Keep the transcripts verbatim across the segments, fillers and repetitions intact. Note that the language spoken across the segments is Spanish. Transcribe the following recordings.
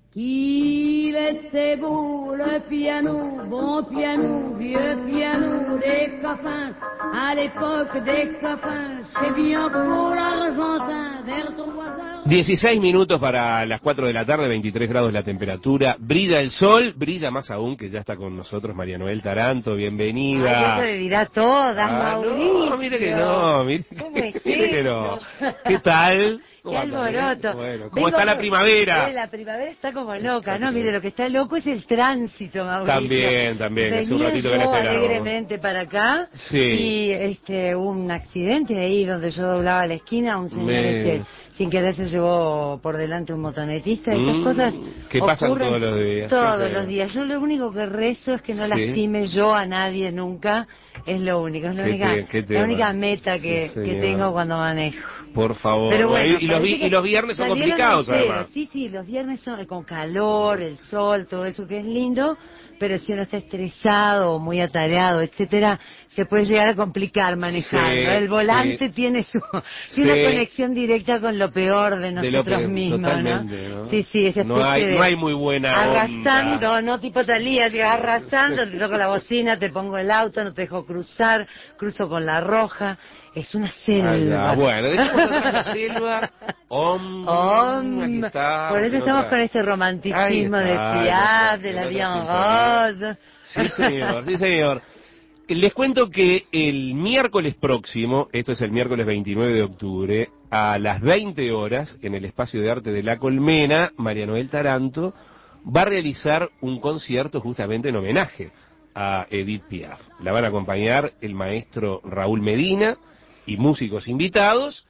Qu'il était beau le piano, bon piano, vieux piano des copains, à l'époque des copains, c'est bien pour l'Argentin, vers trois heures. dieciséis minutos para las cuatro de la tarde, veintitrés grados la temperatura, brilla el sol, brilla más aún que ya está con nosotros María Noel Taranto, bienvenida. Ay, eso le dirá todas, ah, Mauricio. No, mire que no, mire, ¿Cómo es mire que no. ¿Qué tal? Qué alboroto. Bueno, ¿cómo Vengo está la por- primavera? Eh, la primavera está como loca, ¿no? Mire, lo que está loco es el tránsito, Mauricio. También, también, hace un Venía ratito que yo la esperábamos. alegremente para acá Sí. y este un accidente ahí donde yo doblaba la esquina, un señor Me... este sin querer se llevó por delante un motonetista y estas Mm, cosas que pasan ocurren todos los días. todos Sí, los días. Yo lo único que rezo es que no Sí. lastime yo a nadie nunca, es lo único, es la Qué única te- qué la tema. única meta Sí, que, que señor. tengo cuando manejo. Por favor. Pero bueno, y, y los, vi- parece que y los viernes son salieron complicados, enteros. además. Sí, sí, los viernes son con calor, el sol, todo eso que es lindo, pero si uno está estresado, muy atareado, etcétera, se puede llegar a complicar manejando. Sí, el volante sí. tiene su tiene Sí. una conexión directa con lo peor de De lo nosotros que- mismos, totalmente, ¿no? ¿no? Sí, sí, esa No especie hay- de no hay muy buena arrasando, onda. no tipo Talía, llegas arrasando, te toco la bocina, te pongo el auto, no te dejo cruzar, cruzo con la roja. Es una selva. Ah, ya. Bueno, dejemos atrás la selva. Om, Om. aquí está, Por eso en estamos otra- con este Ahí romanticismo está, de en Piaf, otra- de en la otra Bien sintonía. Rose. Sí, señor, sí, señor. Les cuento que el miércoles próximo, esto es el miércoles veintinueve de octubre, a las veinte horas, en el Espacio de Arte de La Colmena, María Noel Taranto va a realizar un concierto justamente en homenaje a Edith Piaf. La van a acompañar el maestro Raúl Medina y músicos invitados.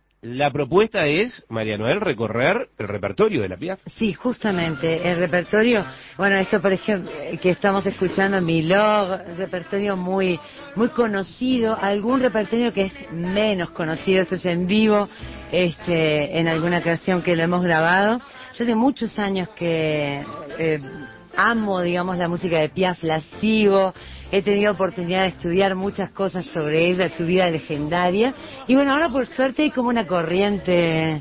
La propuesta es, María Noel, recorrer el repertorio de la Piaf. Sí, justamente, el repertorio, bueno, esto por ejemplo, eh, que estamos escuchando, Milord, repertorio muy muy conocido, algún repertorio que es menos conocido, esto es en vivo, este, en alguna canción que lo hemos grabado. Yo hace muchos años que eh, amo, digamos, la música de Piaf, la sigo, he tenido oportunidad de estudiar muchas cosas sobre ella, su vida legendaria, y bueno, ahora por suerte hay como una corriente,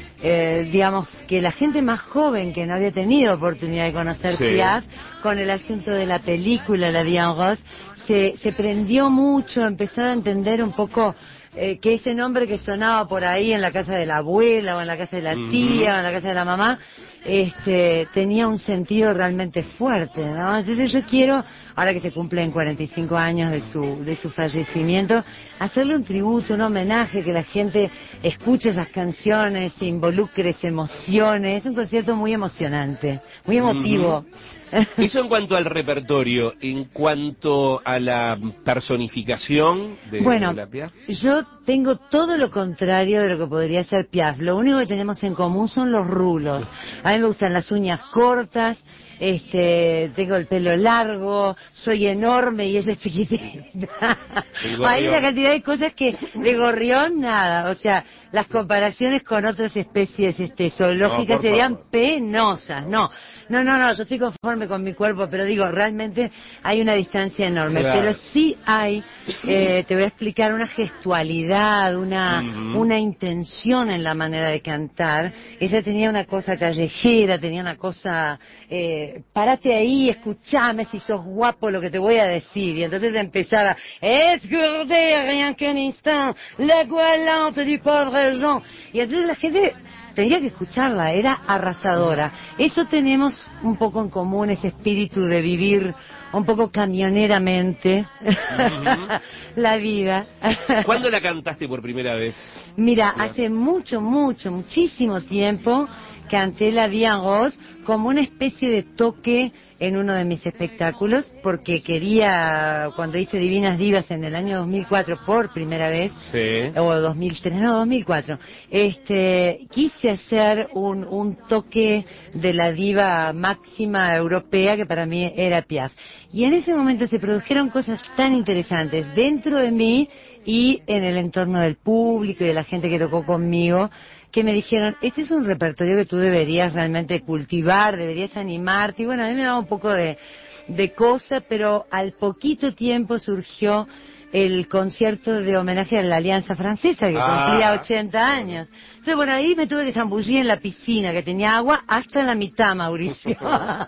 eh, digamos, que la gente más joven que no había tenido oportunidad de conocer Sí. Piaf, con el asunto de la película La Vie en Rose, se, se prendió mucho, empezaron a entender un poco eh, que ese nombre que sonaba por ahí en la casa de la abuela o en la casa de la tía Ujú. o en la casa de la mamá, este, tenía un sentido realmente fuerte, ¿no? Entonces yo quiero, ahora que se cumplen cuarenta y cinco años de su, de su fallecimiento, hacerle un tributo, un homenaje, que la gente escuche esas canciones, se involucre, se emocione. Es un concierto muy emocionante, muy emotivo. Ujú. Eso en cuanto al repertorio, en cuanto a la personificación de, Bueno, de la Piaf. yo tengo todo lo contrario de lo que podría ser Piaf. Lo único que tenemos en común son los rulos. A mí me gustan las uñas cortas, este, tengo el pelo largo, soy enorme y ella es chiquitita. El Hay una gorrión. cantidad de cosas que de gorrión nada. O sea, las comparaciones con otras especies este, zoológicas No, por serían favor. penosas. No, no, no, no, yo estoy conforme con mi cuerpo, pero digo, realmente hay una distancia enorme. Claro. Pero sí hay, eh, te voy a explicar, una gestualidad, una, Ujú. una intención en la manera de cantar. Ella tenía una cosa callejera, tenía una cosa, eh, párate ahí, escuchame si sos guapo lo que te voy a decir. Y entonces empezaba, es gourder rien qu'un instant, la galante du pauvre Jean. Y entonces la gente tenía que escucharla, era arrasadora. Eso tenemos un poco en común, ese espíritu de vivir un poco camioneramente Ujú. la vida. ¿Cuándo la cantaste por primera vez? Mira, Piaf? hace mucho, mucho, muchísimo tiempo canté La Vie en Rose como una especie de toque en uno de mis espectáculos, porque quería, cuando hice Divinas Divas en el año dos mil cuatro por primera vez, Sí. o dos mil tres, no, dos mil cuatro, este, quise hacer un, un toque de la diva máxima europea que para mí era Piaf. Y en ese momento se produjeron cosas tan interesantes dentro de mí y en el entorno del público y de la gente que tocó conmigo, que me dijeron, este es un repertorio que tú deberías realmente cultivar, deberías animarte. Y bueno, a mí me daba un poco de, de cosa, pero al poquito tiempo surgió el concierto de homenaje a la Alianza Francesa, que Ah, cumplía ochenta años. Entonces, bueno, ahí me tuve que zambullir en la piscina, que tenía agua hasta la mitad, Mauricio.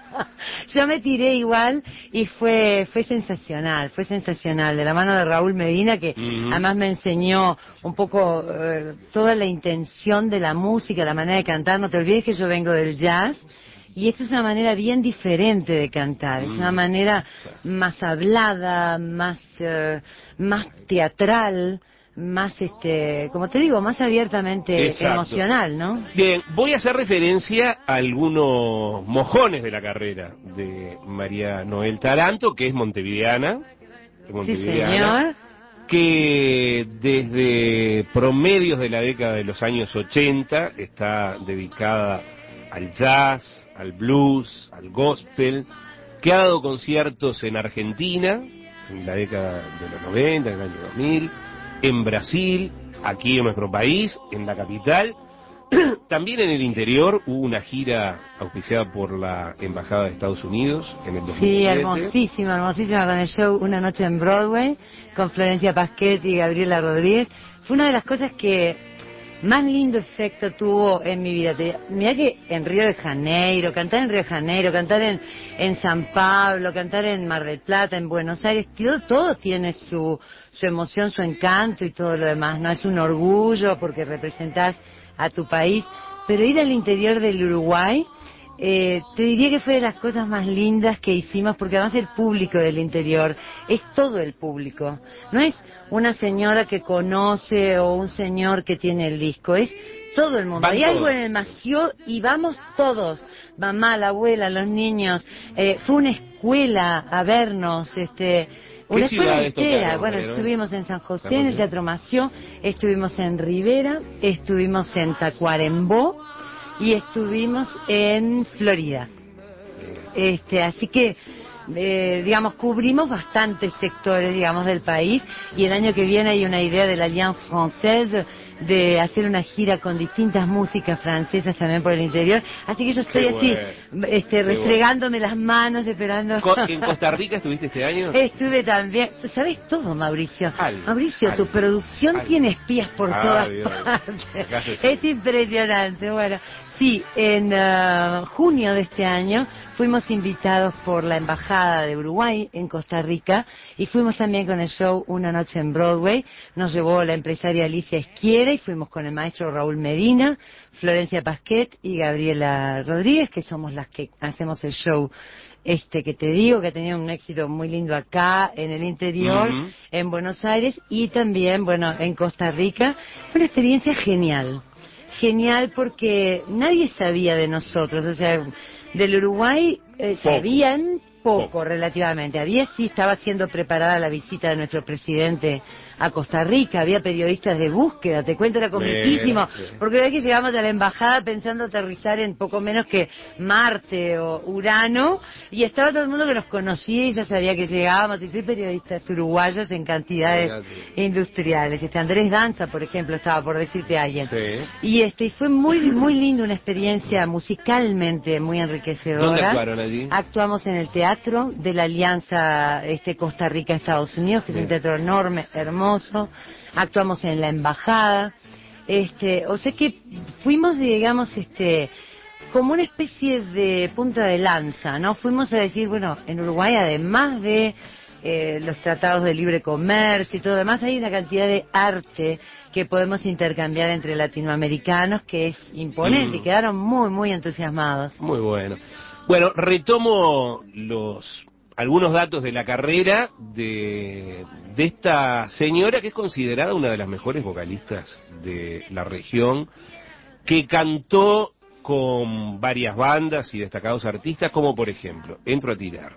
Yo me tiré igual y fue fue sensacional, fue sensacional, de la mano de Raúl Medina, que Uh-huh. además me enseñó un poco eh, toda la intención de la música, la manera de cantar. No te olvides que yo vengo del jazz, y esta es una manera bien diferente de cantar, es una manera más hablada, más eh, más teatral, más, este, como te digo, más abiertamente Exacto. emocional, ¿no? Bien, voy a hacer referencia a algunos mojones de la carrera de María Noel Taranto, que es montevideana, Sí, montevideana, señor. que desde promedios de la década de los años ochenta está dedicada al jazz, al blues, al gospel, que ha dado conciertos en Argentina, en la década de los noventa, en el año dos mil, en Brasil, aquí en nuestro país, en la capital, también en el interior. Hubo una gira auspiciada por la Embajada de Estados Unidos en el dos mil siete. Sí, hermosísima, hermosísima, con el show Una Noche en Broadway, con Florencia Pasquet y Gabriela Rodríguez. Fue una de las cosas que más lindo efecto tuvo en mi vida. Mirá que en Río de Janeiro, cantar en Río de Janeiro, cantar en, en San Pablo, cantar en Mar del Plata, en Buenos Aires, todo, todo tiene su, su emoción, su encanto y todo lo demás, ¿no? Es un orgullo porque representás a tu país, pero ir al interior del Uruguay, eh, te diría que fue de las cosas más lindas que hicimos, porque además el público del interior es todo el público, no es una señora que conoce o un señor que tiene el disco, es todo el mundo. Van Hay todos. algo en el Mació y vamos todos, mamá, la abuela, los niños. Eh, fue una escuela a vernos, este, una escuela ciudades entera. tocaron, Bueno, Mariano? estuvimos en San José, San en el José. Teatro Mació, estuvimos en Rivera, estuvimos en Tacuarembó y estuvimos en Florida. Este, así que, eh, digamos, cubrimos bastantes sectores, digamos, del país, y el año que viene hay una idea de la Alliance Française de hacer una gira con distintas músicas francesas también por el interior, así que yo estoy Qué así, bueno, este, qué restregándome las manos, esperando. Co- ¿En Costa Rica estuviste este año? Estuve también, tú sabes todo, Mauricio. Algo, Mauricio, algo, tu producción algo. tiene espías por Ah, todas Dios. partes. Acá se sí. Es impresionante. Bueno, sí, en uh, junio de este año fuimos invitados por la Embajada de Uruguay en Costa Rica y fuimos también con el show Una Noche en Broadway. Nos llevó la empresaria Alicia Esquiera y fuimos con el maestro Raúl Medina, Florencia Pasquet y Gabriela Rodríguez, que somos las que hacemos el show este que te digo, que ha tenido un éxito muy lindo acá, en el interior, Ujú. en Buenos Aires y también, bueno, en Costa Rica. Fue una experiencia genial. Genial porque nadie sabía de nosotros, o sea, del Uruguay eh, Poco. sabían poco, Poco. relativamente. Había, sí, estaba siendo preparada la visita de nuestro presidente a Costa Rica, había periodistas de búsqueda, te cuento, era comiquísimo, Bien, bien. porque la vez que llegamos a la embajada pensando aterrizar en poco menos que Marte o Urano, y estaba todo el mundo que nos conocía y ya sabía que llegábamos, y soy periodistas uruguayos en cantidades Fíjate. industriales. Este Andrés Danza, por ejemplo, estaba por decirte a alguien. Sí. Y este y fue muy muy lindo, una experiencia musicalmente muy enriquecedora. ¿Dónde actuaron allí? Actuamos en el teatro de la Alianza este Costa Rica-Estados Unidos, que Bien. es un teatro enorme, hermoso. Actuamos en la embajada. Este, o sea que fuimos, digamos, este, como una especie de punta de lanza, ¿no? Fuimos a decir, bueno, en Uruguay, además de eh, los tratados de libre comercio y todo lo demás, hay una cantidad de arte que podemos intercambiar entre latinoamericanos que es imponente, Mm. y quedaron muy, muy entusiasmados. Muy bueno. Bueno, retomo los algunos datos de la carrera de, de esta señora que es considerada una de las mejores vocalistas de la región, que cantó con varias bandas y destacados artistas, como por ejemplo, entro a tirar,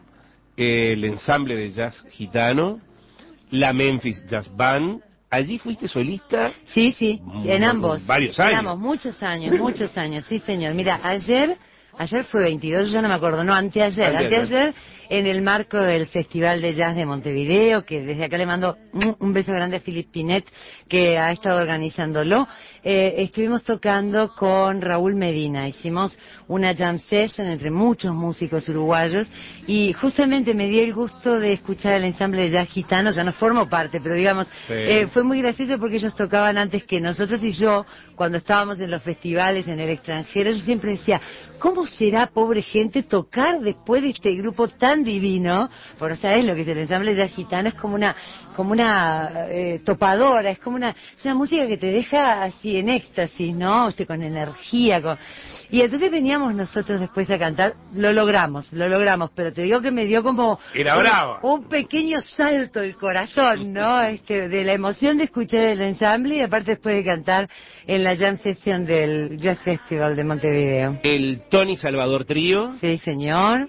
el ensamble de jazz gitano, la Memphis Jazz Band. Allí fuiste solista. Sí, sí, en mm, ambos. varios En años. ambos, muchos años, muchos años, sí señor. Mira, ayer ayer fue veintidós, yo ya no me acuerdo, no, anteayer, Anteayer. anteayer, en el marco del Festival de Jazz de Montevideo, que desde acá le mando un beso grande a Philip Pinet, que ha estado organizándolo. Eh, estuvimos tocando con Raúl Medina, hicimos una jam session entre muchos músicos uruguayos, y justamente me di el gusto de escuchar el ensamble de jazz gitano, ya no formo parte, pero digamos, Sí. eh, fue muy gracioso porque ellos tocaban antes que nosotros, y yo, cuando estábamos en los festivales en el extranjero, yo siempre decía, ¿cómo será, pobre gente, tocar después de este grupo tan divino? Porque sabes lo que es el ensamble jazz gitano, es como una como una eh, topadora, es como una es una música que te deja así en éxtasis, ¿no? Usted con energía, con y entonces veníamos nosotros después a cantar, lo logramos, lo logramos, pero te digo que me dio como Era brava. un, un pequeño salto el corazón, ¿no? Este, de la emoción de escuchar el ensamble y aparte después de cantar en la jam session del Jazz Festival de Montevideo. El Tony Salvador Trío, Sí, señor.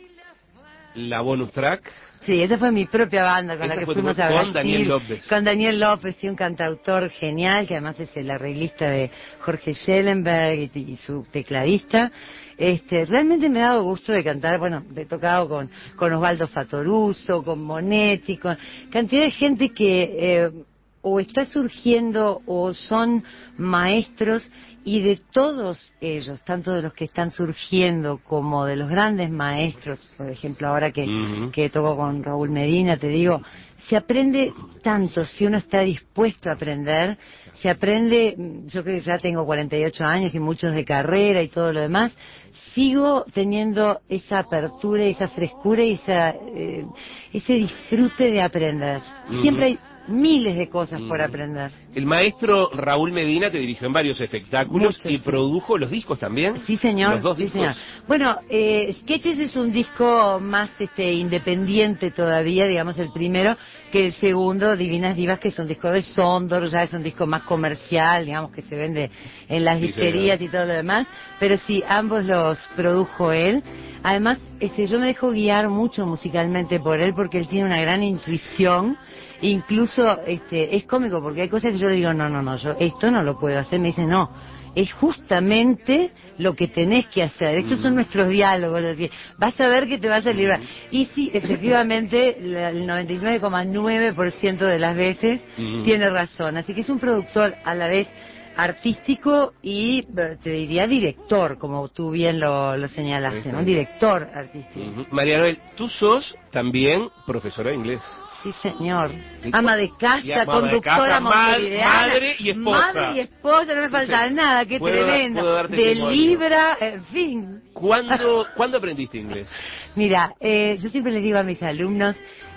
la bonus track. Sí, esa fue mi propia banda con Esa la que fue tu- fuimos a con Brasil. Daniel López. Con Daniel López, sí, un cantautor genial, que además es el arreglista de Jorge Schellenberg y, y su tecladista. Este, realmente me ha dado gusto de cantar, bueno, he tocado con, con Osvaldo Fatoruso, con Monetti, con cantidad de gente que eh, o está surgiendo o son maestros, y de todos ellos, tanto de los que están surgiendo como de los grandes maestros, por ejemplo, ahora que, Ujú. que toco con Raúl Medina, te digo, se aprende tanto si uno está dispuesto a aprender, se aprende, yo creo que ya tengo cuarenta y ocho años y muchos de carrera y todo lo demás, sigo teniendo esa apertura, esa frescura y esa, eh, ese disfrute de aprender. Siempre hay miles de cosas por Ujú. aprender. El maestro Raúl Medina te dirigió en varios espectáculos Muchos, y sí. produjo los discos también. Sí, señor. Los dos sí, discos. señor. Bueno, eh, Sketches es un disco más este independiente todavía, digamos el primero, que el segundo, Divinas Divas, que es un disco de Sondor, ya es un disco más comercial, digamos que se vende en las Sí, disquerías señor. y todo lo demás, pero sí, ambos los produjo él. Además, este, yo me dejo guiar mucho musicalmente por él porque él tiene una gran intuición. Incluso este, es cómico porque hay cosas que yo digo, no, no, no, yo esto no lo puedo hacer. Me dice, no, es justamente lo que tenés que hacer. Estos son nuestros diálogos, así, vas a ver que te va a salir mal. Y sí, efectivamente, la- el noventa y nueve coma nueve por ciento de las veces Ujú. tiene razón. Así que es un productor a la vez artístico y eh, te diría director, como tú bien lo, lo señalaste, ¿no? Un director artístico. Ujú. María Noel, tú sos también profesora de inglés. Sí, señor. ¿Y Ama cu- de y casa, ama de conductora casa, ma- montevideana. madre y esposa. Madre y esposa, no me Sí, falta sí. nada, qué Puedo dar- tremendo. puedo darte De testimonio. Libra, en fin. ¿Cuándo, ¿Cuándo aprendiste inglés? Mira, eh, yo siempre les digo a mis alumnos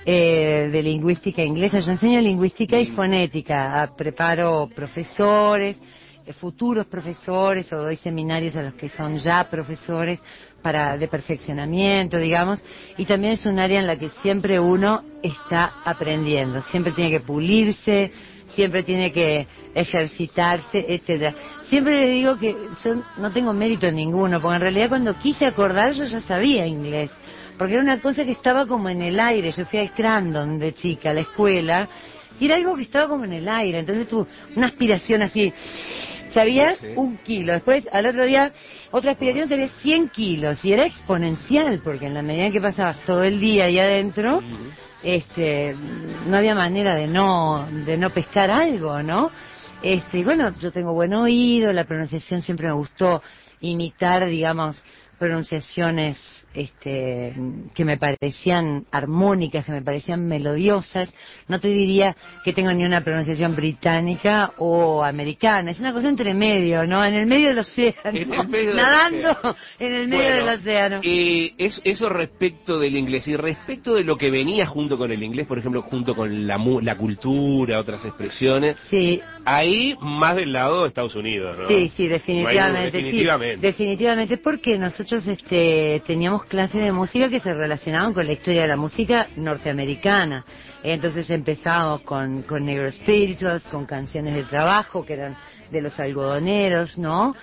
eh, de lingüística inglesa, yo enseño lingüística y Mm. fonética, ah, preparo profesores, eh, futuros profesores, o doy seminarios a los que son ya profesores para de perfeccionamiento, digamos, y también es un área en la que siempre uno está aprendiendo, siempre tiene que pulirse, siempre tiene que ejercitarse, etcétera. Siempre le digo que son, no tengo mérito en ninguno, porque en realidad cuando quise acordar yo ya sabía inglés, porque era una cosa que estaba como en el aire. Yo fui al Crandon de chica, a la escuela, y era algo que estaba como en el aire, entonces tuve una aspiración así, sabías Sí, sí. un kilo, después al otro día otra aspiración sabías cien kilos, y era exponencial, porque en la medida en que pasabas todo el día ahí adentro, Ujú. este, no había manera de no, de no pescar algo, ¿no? Este, y bueno, yo tengo buen oído, la pronunciación siempre me gustó imitar, digamos, pronunciaciones este, que me parecían armónicas, que me parecían melodiosas. No te diría que tengo ni una pronunciación británica o americana, es una cosa entre medio, ¿no? En el medio del océano, En el medio del nadando océano. en el medio Bueno, del océano. eh, es- eso respecto del inglés. Y respecto de lo que venía junto con el inglés, por ejemplo, junto con la, mu- la cultura, otras expresiones, Sí, ahí más del lado de Estados Unidos, ¿no? sí, sí, No hay duda, definitivamente, definitivamente. sí, definitivamente, porque nosotros este, teníamos clases de música que se relacionaban con la historia de la música norteamericana. Entonces empezábamos con, con Negro Spirituals, con canciones de trabajo, que eran de los algodoneros, ¿no?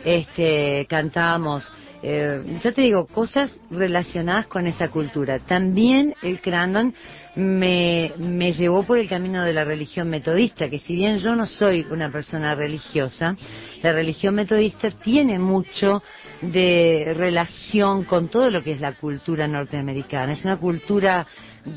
Este, cantábamos, eh, ya te digo, cosas relacionadas con esa cultura. También el Crandon me, me llevó por el camino de la religión metodista, que si bien yo no soy una persona religiosa, la religión metodista tiene mucho de relación con todo lo que es la cultura norteamericana. Es una cultura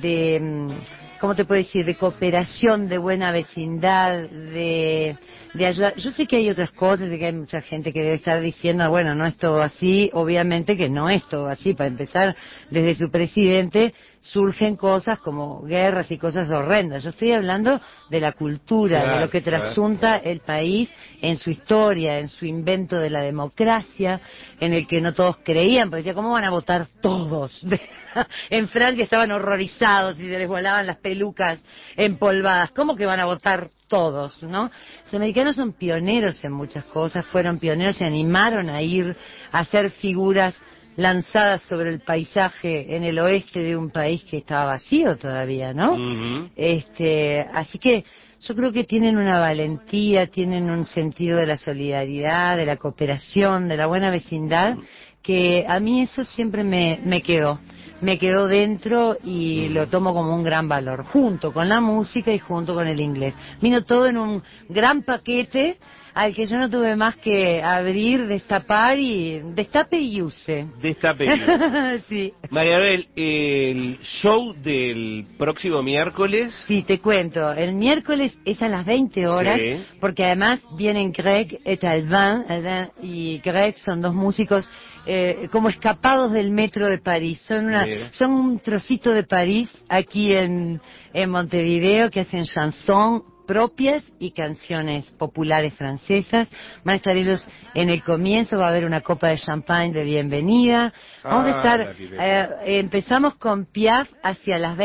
de, ¿cómo te puedo decir?, de cooperación, de buena vecindad, de, de ayudar. Yo sé que hay otras cosas, sé que hay mucha gente que debe estar diciendo, bueno, no es todo así. Obviamente que no es todo así. Para empezar, desde su presidente surgen cosas como guerras y cosas horrendas. Yo estoy hablando de la cultura, Claro, de lo que trasunta claro. el país en su historia, en su invento de la democracia, en el que no todos creían, porque decía, ¿cómo van a votar todos? En Francia estaban horrorizados y se les volaban las pelucas empolvadas. ¿Cómo que van a votar todos, no? Los americanos son pioneros en muchas cosas, fueron pioneros, se animaron a ir a hacer figuras lanzadas sobre el paisaje en el oeste de un país que estaba vacío todavía, ¿no? Uh-huh. Este, así que yo creo que tienen una valentía, tienen un sentido de la solidaridad, de la cooperación, de la buena vecindad, que a mí eso siempre me, me quedó. Me quedó dentro y Uh-huh. lo tomo como un gran valor, junto con la música y junto con el inglés. Vino todo en un gran paquete al que yo no tuve más que abrir, destapar y... destape y use. Destape y use. Sí. María Abel, el show del próximo miércoles... Sí, te cuento. El miércoles es a las veinte horas, Sí. porque además vienen Greg et Alvin. Alvin y Greg son dos músicos eh, como escapados del metro de París. Son una, Mira. son un trocito de París aquí en, en Montevideo, que hacen chanson propias y canciones populares francesas. Van a estar ellos en el comienzo, va a haber una copa de champagne de bienvenida. Vamos a Ah, estar, la pibeta. eh, empezamos con Piaf hacia las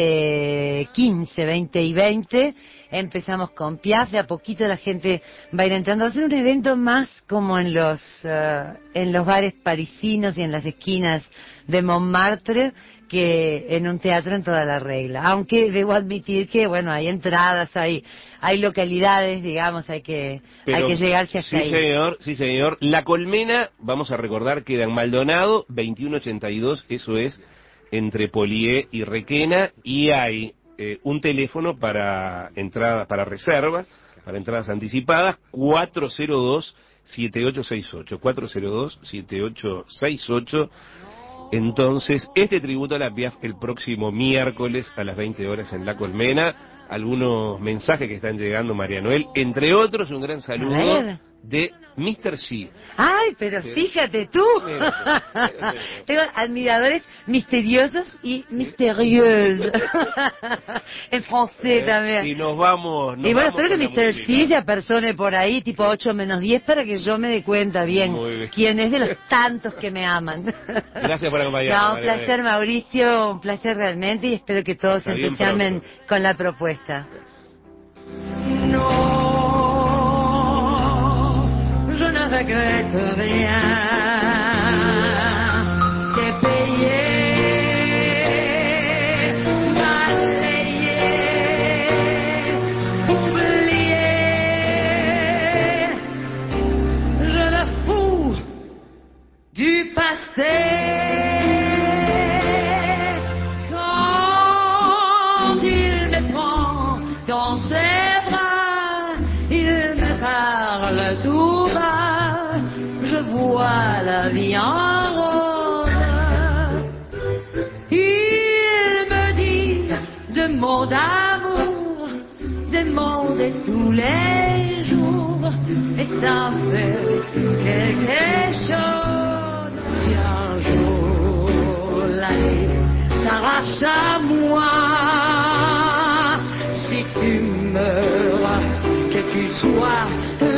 veinte quince, veinte y veinte. Empezamos con Piaf, de a poquito la gente va a ir entrando. Va a ser un evento más como en los, uh, en los bares parisinos y en las esquinas de Montmartre, que en un teatro en toda la regla. Aunque debo admitir que, bueno, hay entradas, hay hay localidades, digamos, hay que Pero, hay que llegarse hasta sí, ahí. señor, sí, señor. La Colmena, vamos a recordar, queda en Maldonado, veintiuno ochenta y dos, eso es, entre Polié y Requena, y hay eh, un teléfono para entrada, para reservas, para entradas anticipadas, cuatro cero dos, siete ocho seis ocho, cuatro cero dos, siete ocho seis ocho. Entonces, este tributo a la Piaf el próximo miércoles a las veinte horas en La Colmena. Algunos mensajes que están llegando, María Noel, entre otros un gran saludo de mister G. Ay, pero fíjate tú. Tengo admiradores misteriosos y misteriosos. En francés también. Y nos vamos. Nos Y bueno, vamos espero que con la mister música. G se apersone por ahí, tipo ocho menos diez, para que yo me dé cuenta bien, Muy bien. quién es de los tantos que me aman. Gracias por acompañarnos. No, un María placer, Noel. Mauricio, un placer realmente, y espero que todos se Hasta bien entusiasmen pronto. con la propuesta. Non, je ne regrette rien. C'est payé, balayé, oublié. Je me fous du passé. Quand il me prend dans ses bras, il me parle tout bas, je vois la vie en rose. Il me dit de mots d'amour, des mots de tous les jours, et ça me fait quelque chose. Et un jour, la vie t'arrache à moi. Si tu meurs, que tu sois